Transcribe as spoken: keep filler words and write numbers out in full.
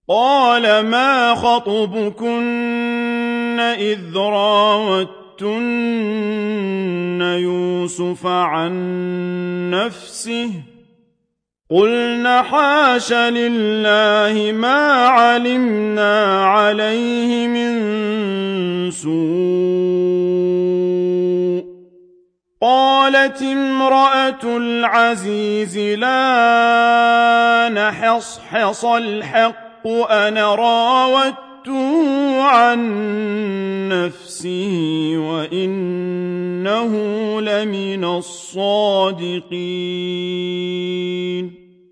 قال ما خطبكن إذ راوتن يوسف عن نفسه قلن حاش لله ما علمنا عليه من سوء قالت امرأة العزيز لا نحصحص الحق أنا راودته عن نفسه وإنه لمن الصادقين